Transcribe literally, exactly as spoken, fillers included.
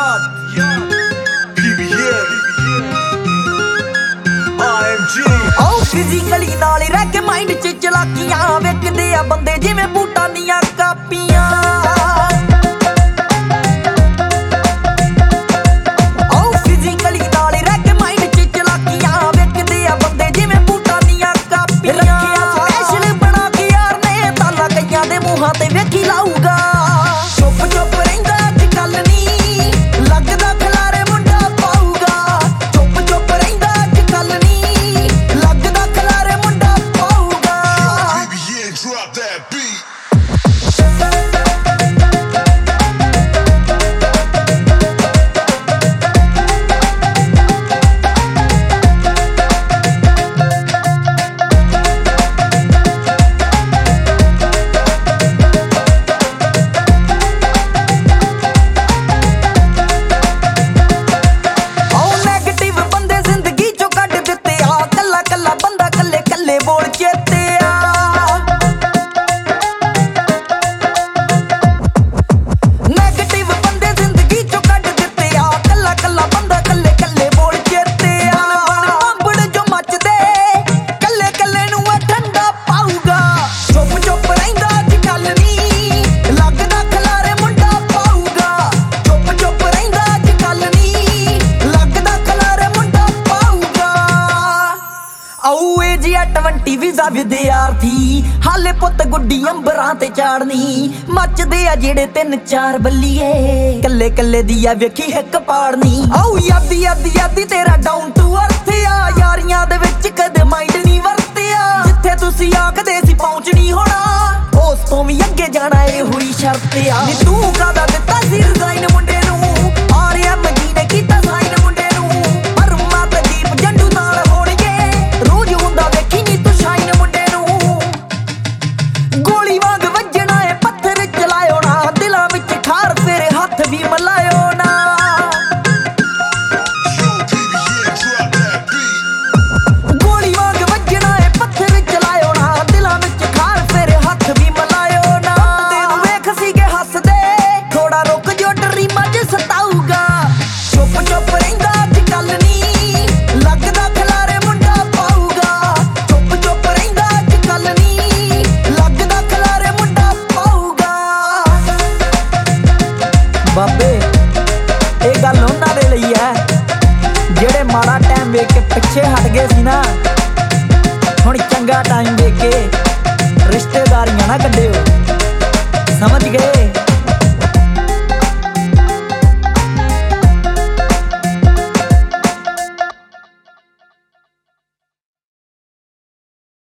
Yacht, P B M, I M G। ਆਓ physically ਨਾਲ ਰਹਿ ਕੇ ਮਾਈਂਡ 'ਚ ਚਲਾਕੀਆਂ ਵੇਖਦੇ ਆ ਬੰਦੇ ਜਿਵੇਂ ਬੂਟਾਂ ਦੀਆਂ ਕਾਪੀਆਂ। ਆਓ ਫਿਜ਼ੀਕਲੀ ਨਾਲ ਰਹਿ ਕੇ ਮਾਈਂਡ 'ਚ ਚਲਾਕੀਆਂ ਵੇਖਦੇ ਆ ਬੰਦੇ ਜਿਵੇਂ ਬੂਟਾਂ ਦੀਆਂ ਕਾਪੀਆਂ। ਰੱਖਿਆ ਸਪੈਸ਼ਲ ਬਣਾ ਕੇ ਯਾਰ ਨੇ ਤਾਲਾ ਕਈਆਂ ਦੇ ਮੂੰਹਾਂ ਤੇ ਵੇਖੀ ਲਾਊਗਾ। ਚੁੱਪ ਚੁੱਪ ਰਹਿੰਦਾ ਅੱਜ ਕੱਲ ਨੀ ਲੱਗਦਾ ਖਲਾਰੇ ਮੁੰਡਾ ਪਾਊਗਾ। ਚੁੱਪ ਚੁੱਪ ਰਹਿੰਦਾ ਅੱਜ ਕੱਲ ਨੀ ਲੱਗਦਾ ਖਲਾਰੇ ਮੁੰਡਾ ਪਾਊਗਾ। P B M, drop that beat। Twenty visa ਵਿਦਿਆਰਥੀ ਹਾਲੇ ਪੁੱਤ ਗੁੱਡੀ ਅੰਬਰਾਂ ਤੇ ਚਾੜਨੀ ਮੱਚਦੇ ਆ ਜਿਹੜੇ ਤਿੰਨ ਚਾਰ ਬੱਲੀਏ ਕੱਲੇ ਕੱਲੇ ਦੀ ਆ ਵੇਖੀ ਹਿੱਕ ਪਾੜਨੀ। ਆਉ ਯਾਦੀ ਯਾਦੀ ਯਾਦੀ ਤੇਰਾ ਡਾਊਨ ਟੂ ਅਰਥ ਆ ਯਾਰੀਆਂ ਦੇ ਵਿੱਚ ਕਦੇ ਮਾਈਂਡ ਨਹੀਂ ਵਰਤਿਆ। ਜਿੱਥੇ ਤੁਸੀਂ ਆਖਦੇ ਸੀ ਪਹੁੰਚ ਨਹੀਂ ਹੋਣਾ ਉਸ ਤੋਂ ਵੀ ਅੱਗੇ ਜਾਣਾ ਇਹ ਹੋਈ ਸ਼ਰਤ ਆ। ਨੀ ਤੂੰ ਕਾਹਦਾ ਦਿੱਤਾ ਸੀ ਰਿਜ਼ਾਈਨ ਮੁੰਡੇ ਨੂੰ ਆਰ ਐਮ ਜੀ ਨੇ ਕੀਤਾ ਸਾਈਨ ਮੁੰਡੇ ਨੂੰ ਪਰ ਮਾਤਾ ਦੀਪ ਜੰਡੂ ਨਾਲ ਹੋਣਗੇ ਰੋਜ਼ ਹੁੰਦਾ ਵੇਖੀ ਨੀ ਤੂੰ ਸ਼ਾਈਨ ਮੁੰਡੇ ਨੂੰ। ਗੋਲੀ ਵਾਂਗ ਵੱਜਣਾ ਏ ਪੱਥਰ ਚਲਾਇਓ ਨਾ ਦਿਲਾਂ ਵਿੱਚ ਖਾਰ ਫੇਰੇ ਹੱਥ ਵੀ ਮਲਾਇਓ ਨਾ। ਗੋਲੀ ਵਾਂਗ ਵੱਜਣਾ ਏ ਪੱਥਰ ਚਲਾਇਓ ਨਾ ਦਿਲਾਂ ਵਿੱਚ ਖਾਰ ਫੇਰੇ ਹੱਥ ਵੀ ਮਲਾਇਓ ਨਾ। ਤੈਨੂੰ ਵੇਖ ਸੀਗੇ ਹੱਸਦੇ ਥੋੜਾ ਰੁਕ ਜੋ ਡਰੀ ਮੱਝ ਸਤਾਊਗਾ। ਚੁੱਪ ਚੁੱਪ ਰਹਿੰਦਾ ਅੱਜ ਕੱਲ ਨੀ ਲੱਗਦਾ ਖਲਾਰੇ ਮੁੰਡਾ ਪਾਊਗਾ। ਚੁੱਪ ਚੁੱਪ ਰਹਿੰਦਾ ਅੱਜ ਕੱਲ ਨੀ ਲੱਗਦਾ ਖਲਾਰੇ ਮੁੰਡਾ ਪਾਊਗਾ। ਬਾਬੇ ਇਹ ਗੱਲ ਉਹਨਾਂ ਦੇ ਲਈ ਐ ਜਿਹੜੇ ਮਾੜਾ ਟਾਈਮ ਵੇਖ ਕੇ ਪਿੱਛੇ ਹਟ ਗਏ ਸੀ ਨਾ ਹੁਣ ਚੰਗਾ ਟਾਈਮ ਵੇਖ ਕੇ ਰਿਸ਼ਤੇਦਾਰੀਆਂ ਨਾ ਕੱਢਿਓ ਸਮਝ ਗਏ।